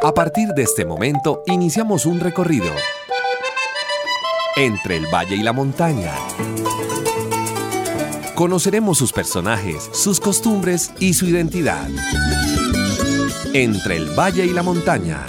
A partir de este momento, iniciamos un recorrido entre el valle y la montaña. Conoceremos sus personajes, sus costumbres y su identidad. Entre el valle y la montaña.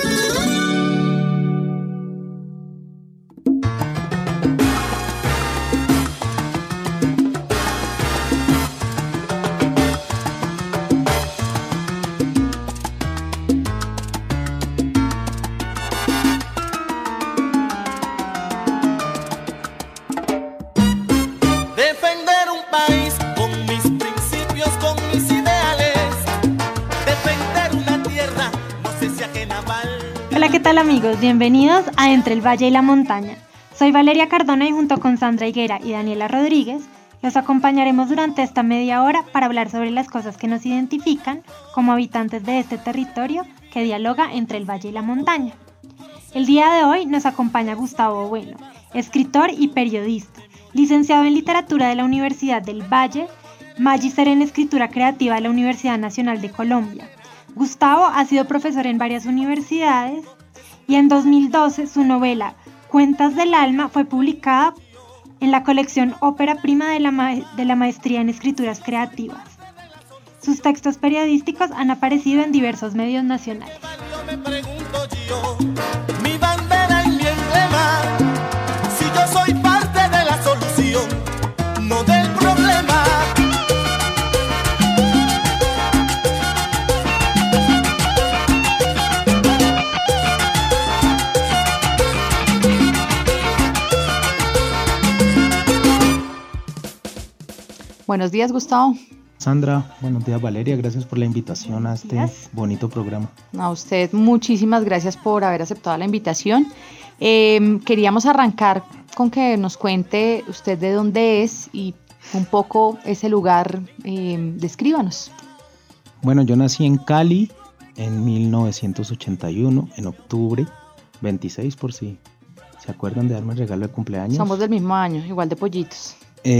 ¿Qué tal amigos? Bienvenidos a Entre el Valle y la Montaña. Soy Valeria Cardona y junto con Sandra Higuera y Daniela Rodríguez los acompañaremos durante esta media hora para hablar sobre las cosas que nos identifican como habitantes de este territorio que dialoga entre el valle y la montaña. El día de hoy nos acompaña Gustavo Bueno, escritor y periodista, licenciado en Literatura de la Universidad del Valle, magíster en Escritura Creativa de la Universidad Nacional de Colombia. Gustavo ha sido profesor en varias universidades y en 2012 su novela Cuentas del Alma fue publicada en la colección Ópera Prima de la Maestría en Escrituras Creativas. Sus textos periodísticos han aparecido en diversos medios nacionales. Mi bandera y mi emblema, si yo soy parte de la solución, no del problema. Buenos días, Gustavo. Sandra, buenos días, Valeria. Gracias por la invitación a este bonito programa. A usted muchísimas gracias por haber aceptado la invitación. Queríamos arrancar con que nos cuente usted de dónde es y un poco ese lugar. Descríbanos. Bueno, yo nací en Cali en 1981, en octubre 26, por si se acuerdan de darme el regalo de cumpleaños. Somos del mismo año, igual de pollitos.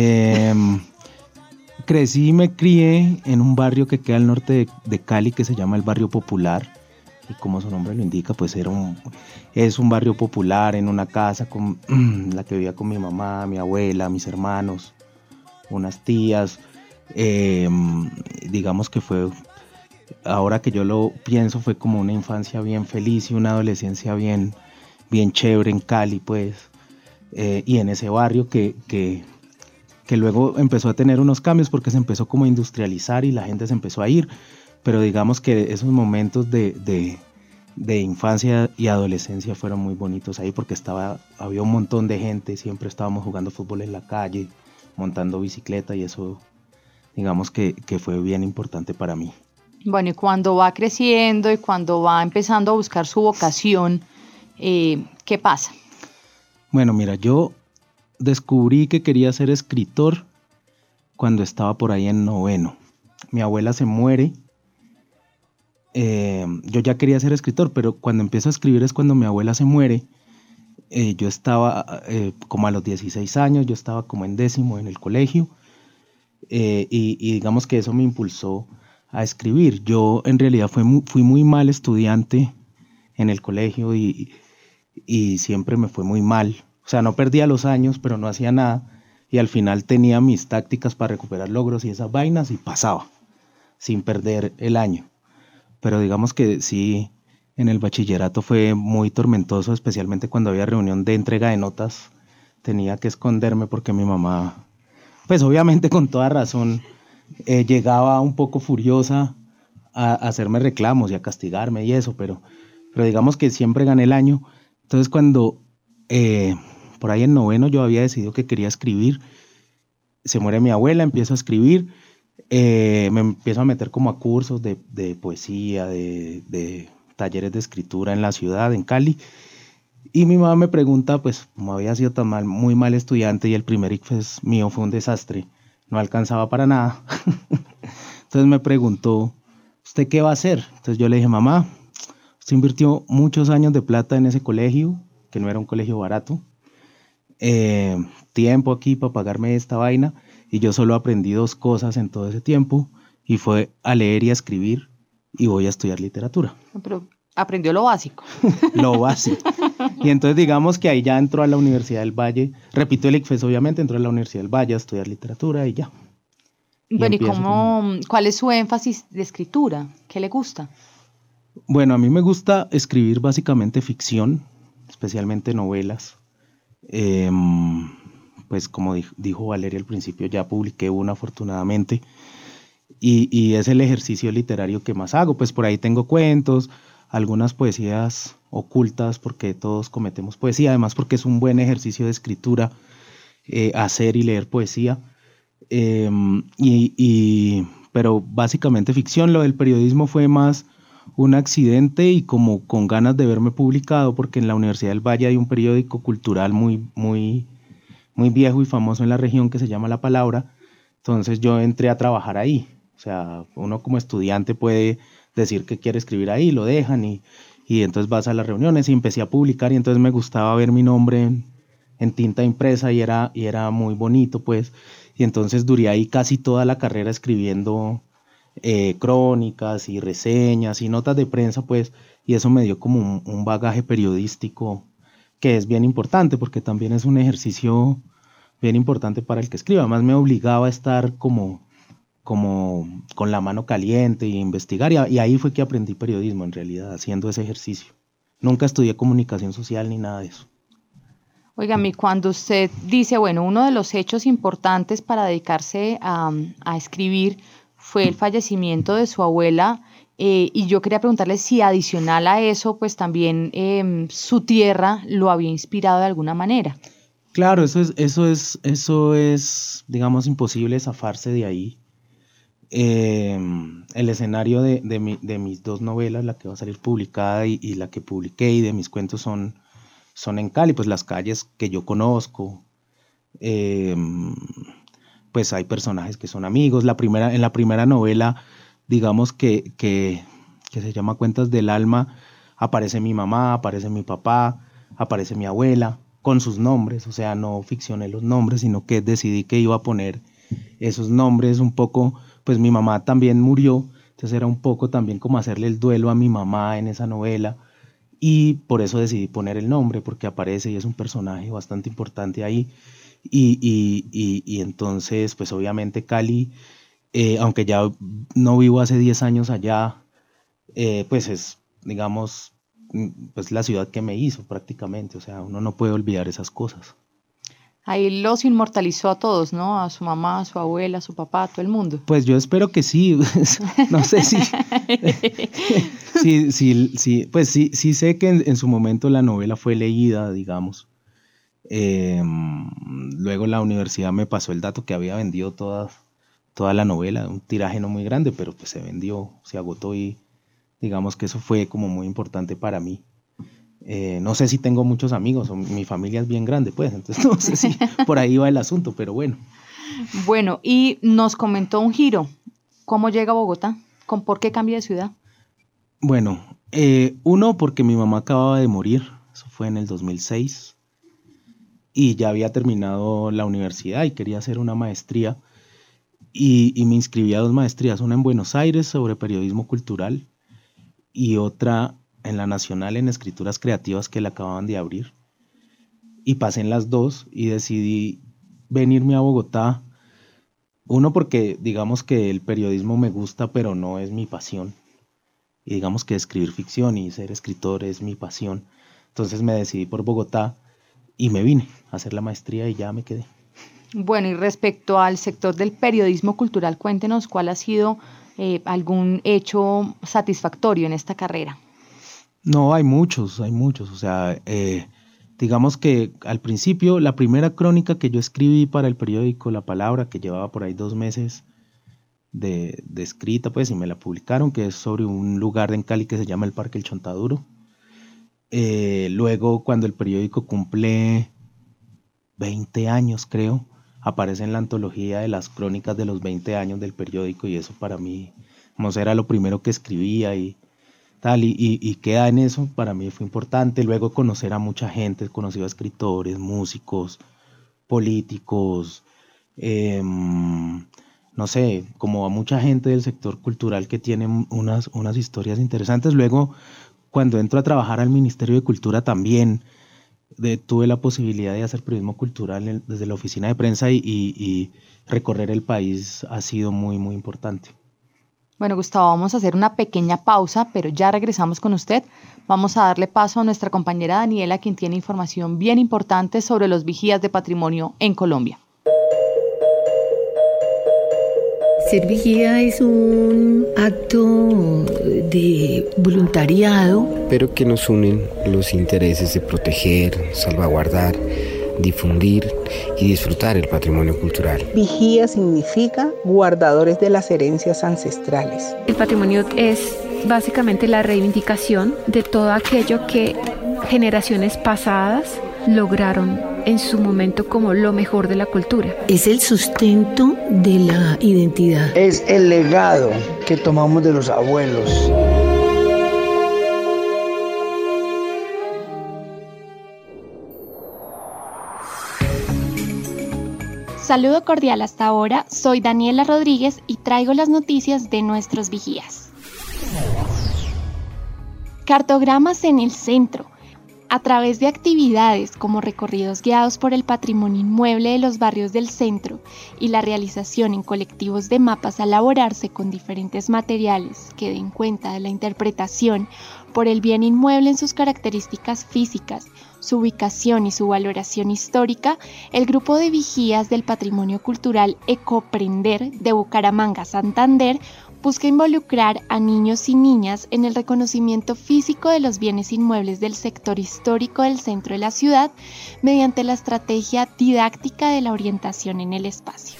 Crecí y me crié en un barrio que queda al norte de Cali que se llama el Barrio Popular, y como su nombre lo indica, pues es un barrio popular, en una casa con la que vivía con mi mamá, mi abuela, mis hermanos, unas tías. Digamos que fue, ahora que yo lo pienso, fue como una infancia bien feliz y una adolescencia bien chévere en Cali, pues, y en ese barrio que luego empezó a tener unos cambios porque se empezó como a industrializar y la gente se empezó a ir, pero digamos que esos momentos de infancia y adolescencia fueron muy bonitos ahí porque había un montón de gente, siempre estábamos jugando fútbol en la calle, montando bicicleta, y eso digamos que fue bien importante para mí. Bueno, y cuando va creciendo y cuando va empezando a buscar su vocación, ¿qué pasa? Bueno, mira, yo descubrí que quería ser escritor cuando estaba por ahí en noveno. Mi abuela se muere. Yo ya quería ser escritor, pero cuando empiezo a escribir es cuando mi abuela se muere. Yo estaba como a los 16 años, yo estaba como en décimo en el colegio, y digamos que eso me impulsó a escribir. Yo en realidad fui muy mal estudiante en el colegio y siempre me fue muy mal. O sea, no perdía los años, pero no hacía nada, y al final tenía mis tácticas para recuperar logros y esas vainas y pasaba, sin perder el año. Pero digamos que sí, en el bachillerato fue muy tormentoso, especialmente cuando había reunión de entrega de notas. Tenía que esconderme porque mi mamá, pues obviamente con toda razón, llegaba un poco furiosa a hacerme reclamos y a castigarme y eso, pero digamos que siempre gané el año. Entonces cuando por ahí en noveno yo había decidido que quería escribir, se muere mi abuela, empiezo a escribir, me empiezo a meter como a cursos de poesía, de talleres de escritura en la ciudad, en Cali, y mi mamá me pregunta, pues como había sido muy mal estudiante y el primer ICFES mío fue un desastre, no alcanzaba para nada, entonces me preguntó, ¿usted qué va a hacer? Entonces yo le dije, mamá, usted invirtió muchos años de plata en ese colegio, que no era un colegio barato, tiempo aquí para pagarme esta vaina, y yo solo aprendí 2 cosas en todo ese tiempo, y fue a leer y a escribir, y voy a estudiar literatura. Pero Aprendió lo básico. Lo básico. Y entonces digamos que ahí ya entró a la Universidad del Valle, repito el ICFES obviamente, entró a la Universidad del Valle a estudiar literatura y ya. Bueno, ¿cuál es su énfasis de escritura? ¿Qué le gusta? Bueno, a mí me gusta escribir básicamente ficción, especialmente novelas. Pues como dijo Valeria al principio, ya publiqué una afortunadamente. Y es el ejercicio literario que más hago. Pues por ahí tengo cuentos, algunas poesías ocultas, porque todos cometemos poesía, además porque es un buen ejercicio de escritura, hacer y leer poesía. Pero básicamente ficción. Lo del periodismo fue más un accidente y como con ganas de verme publicado, porque en la Universidad del Valle hay un periódico cultural muy viejo y famoso en la región que se llama La Palabra. Entonces yo entré a trabajar ahí. O sea, uno como estudiante puede decir que quiere escribir ahí, lo dejan y entonces vas a las reuniones y empecé a publicar y entonces me gustaba ver mi nombre en tinta impresa y era muy bonito, pues. Y entonces duré ahí casi toda la carrera escribiendo crónicas y reseñas y notas de prensa, pues, y eso me dio como un bagaje periodístico que es bien importante porque también es un ejercicio bien importante para el que escriba. Además me obligaba a estar como con la mano caliente y investigar y ahí fue que aprendí periodismo en realidad, haciendo ese ejercicio. Nunca estudié comunicación social ni nada de eso. Óigame, cuando usted dice, bueno, uno de los hechos importantes para dedicarse a escribir fue el fallecimiento de su abuela, y yo quería preguntarle si adicional a eso, pues también su tierra lo había inspirado de alguna manera. Claro, eso es, digamos, imposible zafarse de ahí. El escenario de mis dos novelas, la que va a salir publicada y la que publiqué, y de mis cuentos son en Cali, pues las calles que yo conozco, pues hay personajes que son amigos. En la primera novela, digamos que se llama Cuentas del Alma, aparece mi mamá, aparece mi papá, aparece mi abuela, con sus nombres, o sea, no ficcioné los nombres, sino que decidí que iba a poner esos nombres un poco, pues mi mamá también murió, entonces era un poco también como hacerle el duelo a mi mamá en esa novela, y por eso decidí poner el nombre, porque aparece y es un personaje bastante importante ahí, y entonces, pues obviamente Cali, aunque ya no vivo hace 10 años allá, pues es, digamos, pues la ciudad que me hizo prácticamente, o sea, uno no puede olvidar esas cosas. Ahí los inmortalizó a todos, ¿no? A su mamá, a su abuela, a su papá, a todo el mundo. Pues yo espero que sí, no sé si... pues sí sé que en su momento la novela fue leída, digamos. Luego la universidad me pasó el dato que había vendido toda la novela, un tiraje no muy grande, pero pues se vendió, se agotó y digamos que eso fue como muy importante para mí. No sé si tengo muchos amigos, o mi familia es bien grande, pues, entonces no sé si por ahí va el asunto, pero bueno. Bueno, y nos comentó un giro. ¿Cómo llega a Bogotá? ¿Por qué cambia de ciudad? Bueno, uno, porque mi mamá acababa de morir, eso fue en el 2006, y ya había terminado la universidad y quería hacer una maestría, y me inscribí a 2 maestrías, una en Buenos Aires sobre periodismo cultural, y otra en la Nacional en Escrituras Creativas que la acababan de abrir. Y pasé en las 2 y decidí venirme a Bogotá. Uno, porque digamos que el periodismo me gusta, pero no es mi pasión. Y digamos que escribir ficción y ser escritor es mi pasión. Entonces me decidí por Bogotá y me vine a hacer la maestría y ya me quedé. Bueno, y respecto al sector del periodismo cultural, cuéntenos cuál ha sido algún hecho satisfactorio en esta carrera. No, hay muchos, o sea, digamos que al principio la primera crónica que yo escribí para el periódico La Palabra, que llevaba por ahí 2 meses de escrita, pues, y me la publicaron, que es sobre un lugar en Cali que se llama el Parque El Chontaduro. Luego, cuando el periódico cumple 20 años, creo, aparece en la antología de las crónicas de los 20 años del periódico, y eso para mí, como era lo primero que escribía y tal, y queda en eso, para mí fue importante. Luego conocer a mucha gente, he conocido a escritores, músicos, políticos, no sé, como a mucha gente del sector cultural que tiene unas historias interesantes. Luego cuando entro a trabajar al Ministerio de Cultura también tuve la posibilidad de hacer periodismo cultural desde la oficina de prensa y recorrer el país ha sido muy, muy importante. Bueno, Gustavo, vamos a hacer una pequeña pausa, pero ya regresamos con usted. Vamos a darle paso a nuestra compañera Daniela, quien tiene información bien importante sobre los vigías de patrimonio en Colombia. Ser vigía es un acto de voluntariado, pero que nos unen los intereses de proteger, salvaguardar, difundir y disfrutar el patrimonio cultural. Vigía significa guardadores de las herencias ancestrales. El patrimonio es básicamente la reivindicación de todo aquello que generaciones pasadas lograron en su momento como lo mejor de la cultura. Es el sustento de la identidad. Es el legado que tomamos de los abuelos. Saludo cordial hasta ahora, soy Daniela Rodríguez y traigo las noticias de nuestros vigías. Cartogramas en el centro. A través de actividades como recorridos guiados por el patrimonio inmueble de los barrios del centro y la realización en colectivos de mapas a elaborarse con diferentes materiales que den cuenta de la interpretación por el bien inmueble en sus características físicas, su ubicación y su valoración histórica, el grupo de vigías del patrimonio cultural Ecoprender de Bucaramanga, Santander, busca involucrar a niños y niñas en el reconocimiento físico de los bienes inmuebles del sector histórico del centro de la ciudad mediante la estrategia didáctica de la orientación en el espacio.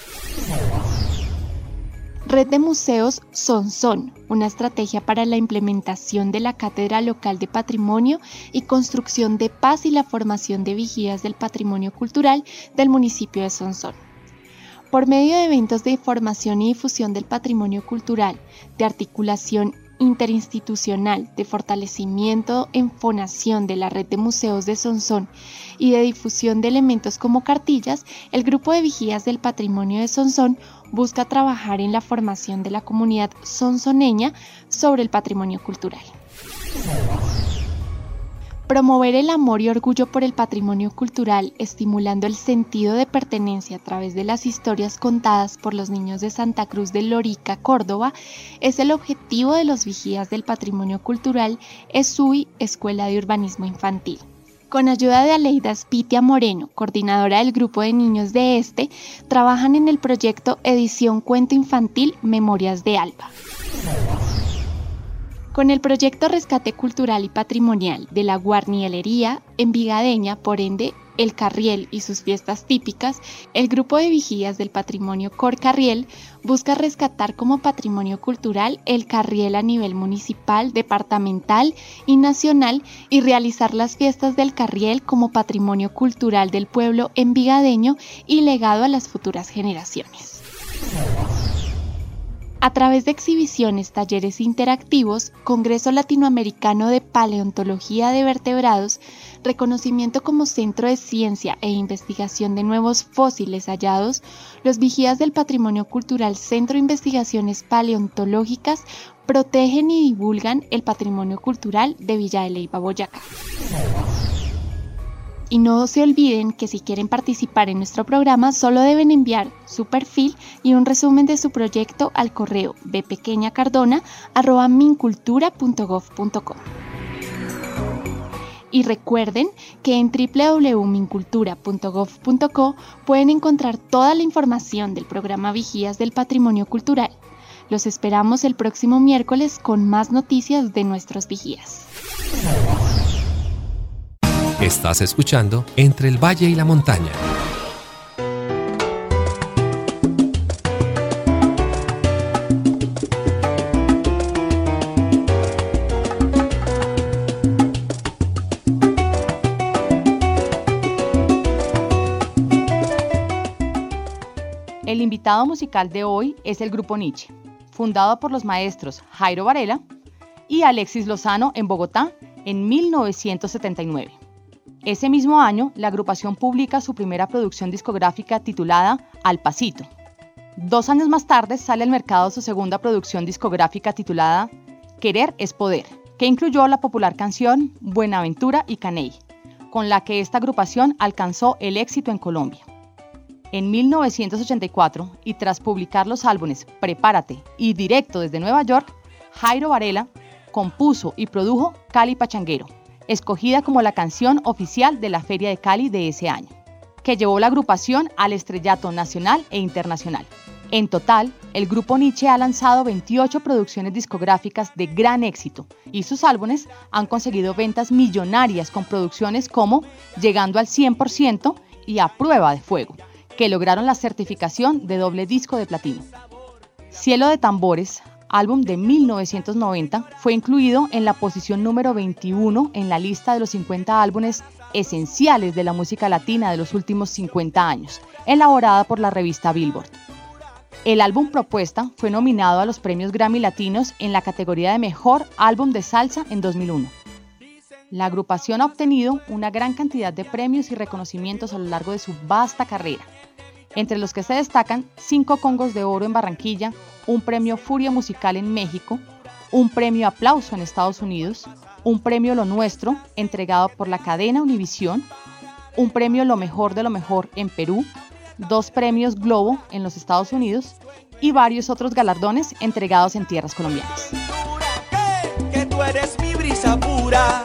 Red de Museos Sonsón, una estrategia para la implementación de la Cátedra Local de Patrimonio y construcción de paz y la formación de vigías del patrimonio cultural del municipio de Sonsón. Por medio de eventos de formación y difusión del patrimonio cultural, de articulación interinstitucional, de fortalecimiento en fonación de la red de museos de Sonsón y de difusión de elementos como cartillas, el grupo de vigías del patrimonio de Sonsón busca trabajar en la formación de la comunidad sonsoneña sobre el patrimonio cultural. Promover el amor y orgullo por el patrimonio cultural, estimulando el sentido de pertenencia a través de las historias contadas por los niños de Santa Cruz de Lorica, Córdoba, es el objetivo de los vigías del patrimonio cultural ESUI, Escuela de Urbanismo Infantil. Con ayuda de Aleida Spitia Moreno, coordinadora del grupo de niños de trabajan en el proyecto Edición Cuento Infantil Memorias de Alba. Con el proyecto Rescate Cultural y Patrimonial de la Guarnielería Envigadeña, por ende, El Carriel y sus fiestas típicas, el grupo de vigías del patrimonio Cor Carriel busca rescatar como patrimonio cultural el Carriel a nivel municipal, departamental y nacional y realizar las fiestas del Carriel como patrimonio cultural del pueblo envigadeño y legado a las futuras generaciones. A través de exhibiciones, talleres interactivos, Congreso Latinoamericano de Paleontología de Vertebrados, reconocimiento como centro de ciencia e investigación de nuevos fósiles hallados, los vigías del patrimonio cultural Centro de Investigaciones Paleontológicas protegen y divulgan el patrimonio cultural de Villa de Leyva, Boyacá. Y no se olviden que si quieren participar en nuestro programa, solo deben enviar su perfil y un resumen de su proyecto al correo bpequeñacardona@mincultura.gov.co. Y recuerden que en www.mincultura.gov.co pueden encontrar toda la información del programa Vigías del Patrimonio Cultural. Los esperamos el próximo miércoles con más noticias de nuestros vigías. Estás escuchando Entre el Valle y la Montaña. El invitado musical de hoy es el Grupo Nietzsche, fundado por los maestros Jairo Varela y Alexis Lozano en Bogotá en 1979. Ese mismo año, la agrupación publica su primera producción discográfica titulada Al Pasito. 2 años más tarde sale al mercado su segunda producción discográfica titulada Querer es Poder, que incluyó la popular canción Buenaventura y Caney, con la que esta agrupación alcanzó el éxito en Colombia. En 1984, y tras publicar los álbumes Prepárate y Directo desde Nueva York, Jairo Varela compuso y produjo Cali Pachanguero, escogida como la canción oficial de la Feria de Cali de ese año, que llevó la agrupación al estrellato nacional e internacional. En total, el grupo Nietzsche ha lanzado 28 producciones discográficas de gran éxito y sus álbumes han conseguido ventas millonarias con producciones como Llegando al 100% y A Prueba de Fuego, que lograron la certificación de doble disco de platino. Cielo de Tambores, álbum de 1990, fue incluido en la posición número 21 en la lista de los 50 álbumes esenciales de la música latina de los últimos 50 años, elaborada por la revista Billboard. El álbum Propuesta fue nominado a los premios Grammy Latinos en la categoría de Mejor Álbum de Salsa en 2001. La agrupación ha obtenido una gran cantidad de premios y reconocimientos a lo largo de su vasta carrera, entre los que se destacan 5 Congos de Oro en Barranquilla, un premio Furia Musical en México, un premio Aplauso en Estados Unidos, un premio Lo Nuestro, entregado por la cadena Univisión, un premio Lo Mejor de lo Mejor en Perú, 2 premios Globo en los Estados Unidos y varios otros galardones entregados en tierras colombianas. Que tú eres mi brisa pura.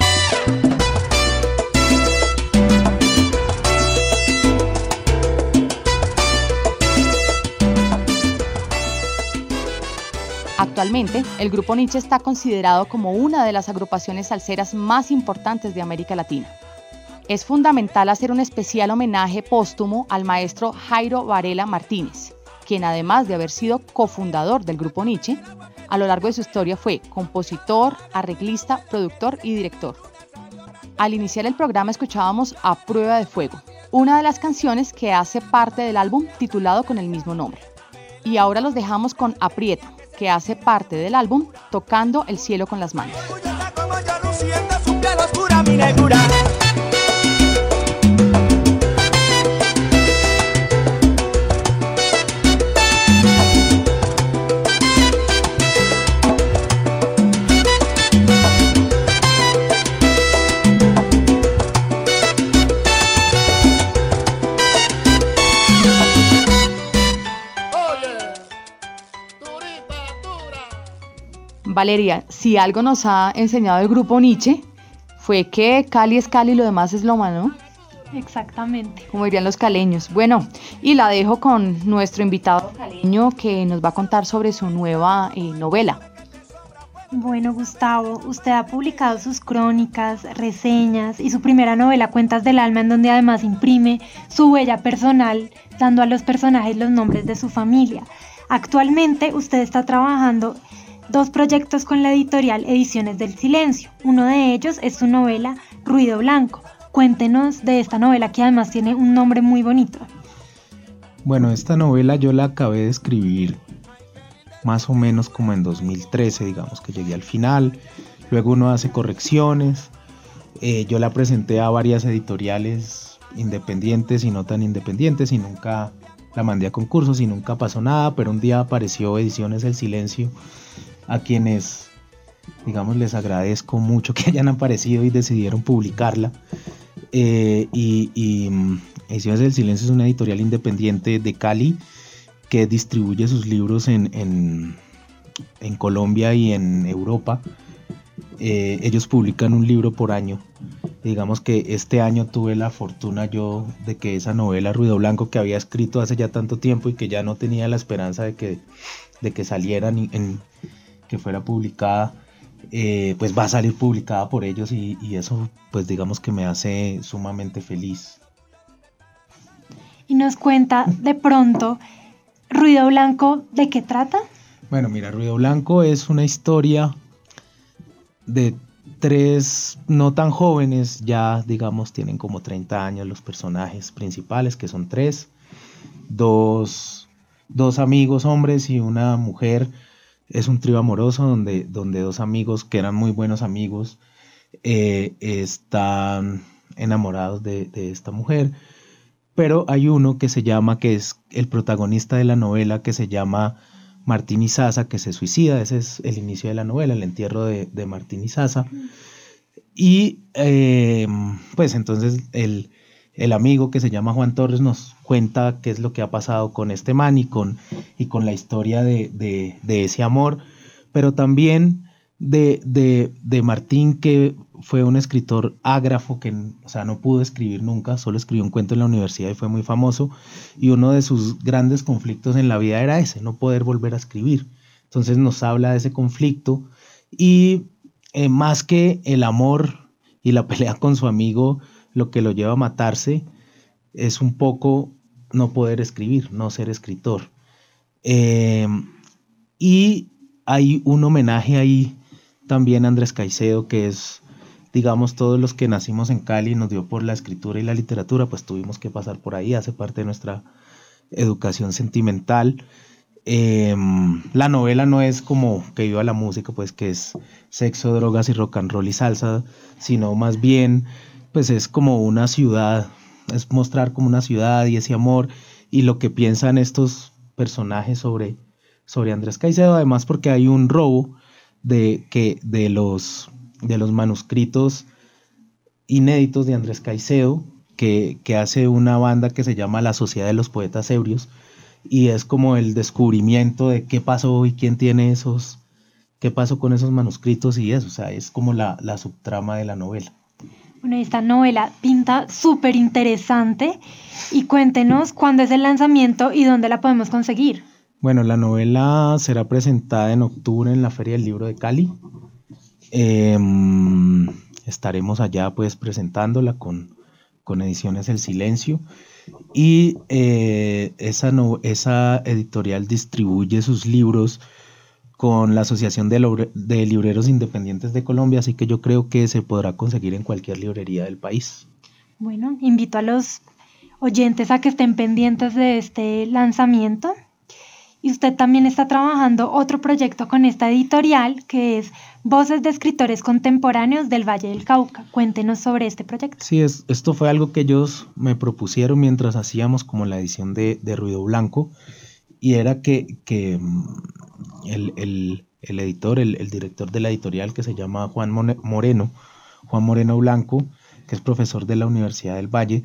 Actualmente, el Grupo Nietzsche está considerado como una de las agrupaciones salseras más importantes de América Latina. Es fundamental hacer un especial homenaje póstumo al maestro Jairo Varela Martínez, quien además de haber sido cofundador del Grupo Nietzsche, a lo largo de su historia fue compositor, arreglista, productor y director. Al iniciar el programa escuchábamos A Prueba de Fuego, una de las canciones que hace parte del álbum titulado con el mismo nombre. Y ahora los dejamos con Aprieta, que hace parte del álbum Tocando el Cielo con las Manos. Valeria, si algo nos ha enseñado el Grupo Nietzsche, fue que Cali es Cali y lo demás es Loma, ¿no? Exactamente. Como dirían los caleños. Bueno, y la dejo con nuestro invitado caleño que nos va a contar sobre su nueva novela. Bueno, Gustavo, usted ha publicado sus crónicas, reseñas y su primera novela, Cuentas del Alma, en donde además imprime su huella personal, dando a los personajes los nombres de su familia. Actualmente usted está trabajando 2 proyectos con la editorial Ediciones del Silencio. Uno de ellos es su novela Ruido Blanco. Cuéntenos de esta novela que además tiene un nombre muy bonito. Bueno, esta novela yo la acabé de escribir más o menos como en 2013, digamos que llegué al final. Luego uno hace correcciones. Yo la presenté a varias editoriales independientes y no tan independientes y nunca la mandé a concursos y nunca pasó nada, pero un día apareció Ediciones del Silencio, a quienes, digamos, les agradezco mucho que hayan aparecido y decidieron publicarla. Ediciones del Silencio es una editorial independiente de Cali que distribuye sus libros en Colombia y en Europa. Ellos publican un libro por año. Digamos que este año tuve la fortuna yo de que esa novela Ruido Blanco, que había escrito hace ya tanto tiempo y que ya no tenía la esperanza de que saliera que fuera publicada, pues va a salir publicada por ellos y eso pues digamos que me hace sumamente feliz. Y nos cuenta de pronto, Ruido Blanco, ¿de qué trata? Bueno, mira, Ruido Blanco es una historia de 3 no tan jóvenes, ya digamos tienen como 30 años los personajes principales, que son 3, dos amigos hombres y una mujer. Es un trío amoroso donde 2 amigos que eran muy buenos amigos están enamorados de esta mujer, pero hay uno que es el protagonista de la novela, que se llama Martín Izaza, que se suicida. Ese es el inicio de la novela, el entierro de Martín Izaza. Y pues entonces el amigo que se llama Juan Torres nos cuenta qué es lo que ha pasado con este man y con la historia de ese amor, pero también de Martín, que fue un escritor ágrafo, que o sea, no pudo escribir nunca, solo escribió un cuento en la universidad y fue muy famoso, y uno de sus grandes conflictos en la vida era ese, no poder volver a escribir. Entonces nos habla de ese conflicto y más que el amor y la pelea con su amigo, lo que lo lleva a matarse es un poco no poder escribir, no ser escritor. Y hay un homenaje ahí también a Andrés Caicedo, que es, digamos, todos los que nacimos en Cali, nos dio por la escritura y la literatura, pues tuvimos que pasar por ahí, hace parte de nuestra educación sentimental. La novela no es como Que viva la música, pues que es sexo, drogas y rock and roll y salsa, sino más bien pues es como una ciudad, es mostrar como una ciudad y ese amor y lo que piensan estos personajes sobre Andrés Caicedo, además porque hay un robo de los manuscritos inéditos de Andrés Caicedo que hace una banda que se llama La Sociedad de los Poetas Ebrios, y es como el descubrimiento de qué pasó y quién tiene qué pasó con esos manuscritos y eso, o sea, es como la subtrama de la novela. Bueno, esta novela pinta súper interesante, y cuéntenos cuándo es el lanzamiento y dónde la podemos conseguir. Bueno, la novela será presentada en octubre en la Feria del Libro de Cali. Estaremos allá pues presentándola con Ediciones El Silencio, y esa editorial distribuye sus libros con la Asociación de Libreros Independientes de Colombia, así que yo creo que se podrá conseguir en cualquier librería del país. Bueno, invito a los oyentes a que estén pendientes de este lanzamiento. Y usted también está trabajando otro proyecto con esta editorial, que es Voces de Escritores Contemporáneos del Valle del Cauca. Cuéntenos sobre este proyecto. Sí, esto fue algo que ellos me propusieron mientras hacíamos como la edición de Ruido Blanco, y era que el editor, el director de la editorial, que se llama Juan Moreno Blanco, que es profesor de la Universidad del Valle,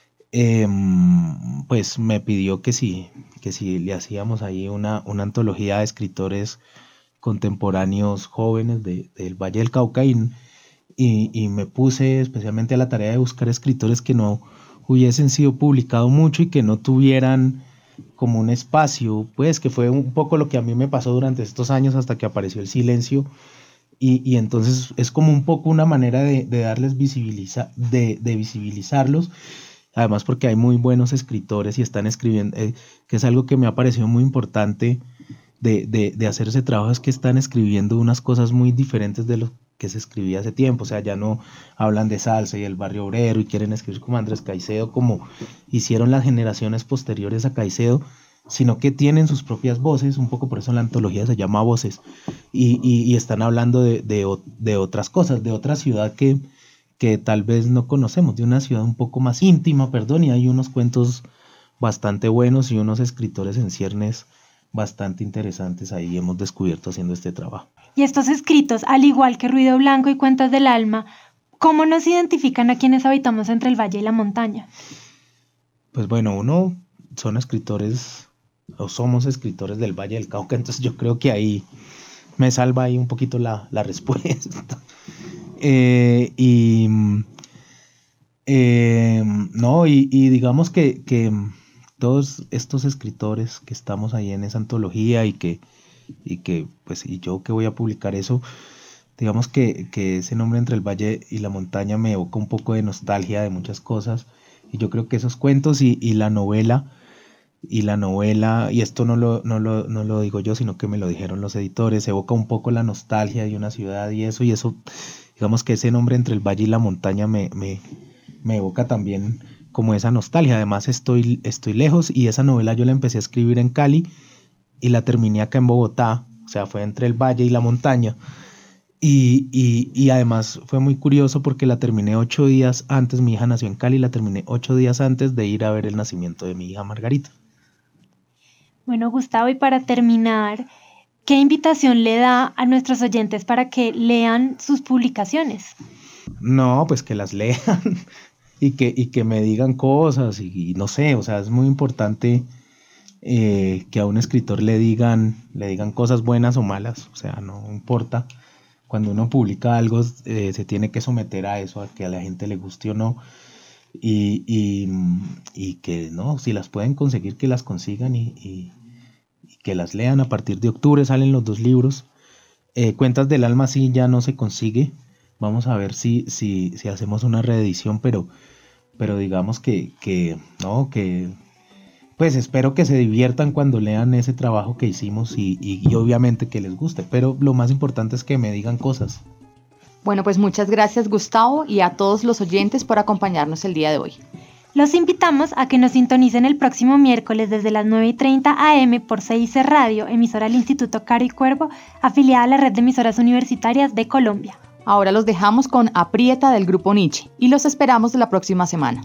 pues me pidió que si le hacíamos ahí una antología de escritores contemporáneos jóvenes del Valle del Cauca, y me puse especialmente a la tarea de buscar escritores que no hubiesen sido publicados mucho y que no tuvieran como un espacio, pues que fue un poco lo que a mí me pasó durante estos años hasta que apareció El Silencio, y entonces es como un poco una manera de darles de visibilizarlos. Además porque hay muy buenos escritores y están escribiendo, que es algo que me ha parecido muy importante de hacer ese trabajo, es que están escribiendo unas cosas muy diferentes de lo que se escribía hace tiempo. O sea, ya no hablan de salsa y el barrio obrero y quieren escribir como Andrés Caicedo, como hicieron las generaciones posteriores a Caicedo, sino que tienen sus propias voces, un poco por eso la antología se llama Voces, y están hablando de otras cosas, de otra ciudad que tal vez no conocemos, de una ciudad un poco más íntima, y hay unos cuentos bastante buenos y unos escritores en ciernes bastante interesantes ahí hemos descubierto haciendo este trabajo. Y estos escritos, al igual que Ruido Blanco y Cuentas del Alma, ¿cómo nos identifican a quienes habitamos entre el valle y la montaña? Pues bueno, son escritores, o somos escritores del Valle del Cauca, entonces yo creo que ahí me salva ahí un poquito la respuesta. No, y digamos que todos estos escritores que estamos ahí en esa antología y que pues y yo que voy a publicar eso, digamos que ese nombre Entre el Valle y la Montaña me evoca un poco de nostalgia de muchas cosas, y yo creo que esos cuentos y la novela, y esto no lo digo yo, sino que me lo dijeron los editores, evoca un poco la nostalgia de una ciudad y eso digamos que ese nombre Entre el Valle y la Montaña me evoca también como esa nostalgia. Además estoy lejos, y esa novela yo la empecé a escribir en Cali y la terminé acá en Bogotá, o sea, fue Entre el Valle y la Montaña, y además fue muy curioso porque la terminé 8 días antes, mi hija nació en Cali, la terminé 8 días antes de ir a ver el nacimiento de mi hija Margarita. Bueno, Gustavo, y para terminar, ¿qué invitación le da a nuestros oyentes para que lean sus publicaciones? No, pues que las lean y que me digan cosas y no sé, o sea, es muy importante que a un escritor le digan cosas buenas o malas, o sea, no importa. Cuando uno publica algo, se tiene que someter a eso, a que a la gente le guste o no, y que no, si las pueden conseguir, que las consigan y que las lean. A partir de octubre salen los 2 libros. Cuentas del alma sí ya no se consigue. Vamos a ver si hacemos una reedición, pero digamos que pues espero que se diviertan cuando lean ese trabajo que hicimos y obviamente que les guste, pero lo más importante es que me digan cosas. Bueno, pues muchas gracias, Gustavo, y a todos los oyentes por acompañarnos el día de hoy. Los invitamos a que nos sintonicen el próximo miércoles desde las 9:30 am por CIC Radio, emisora del Instituto Caro y Cuervo, afiliada a la red de emisoras universitarias de Colombia. Ahora los dejamos con Aprieta del grupo Nietzsche y los esperamos la próxima semana.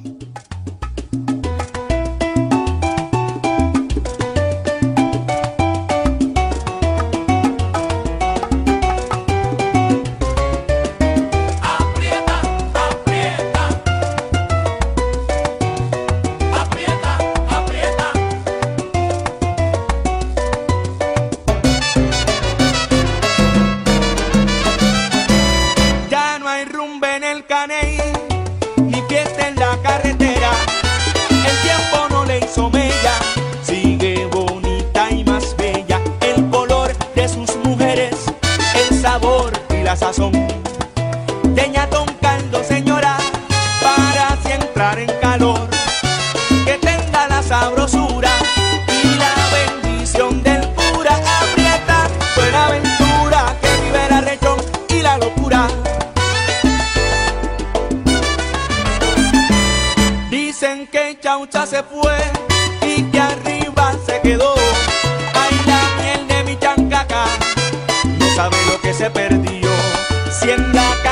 Sazón. Teñate un caldo, señora, para así entrar en calor, que tenga la sabrosura y la bendición del cura. Aprieta, buena aventura, que vive la rechón y la locura. Dicen que Chaucha se fue y que arriba se quedó. Ay, la miel de mi chancaca, no sabe lo que se perdió. Si en la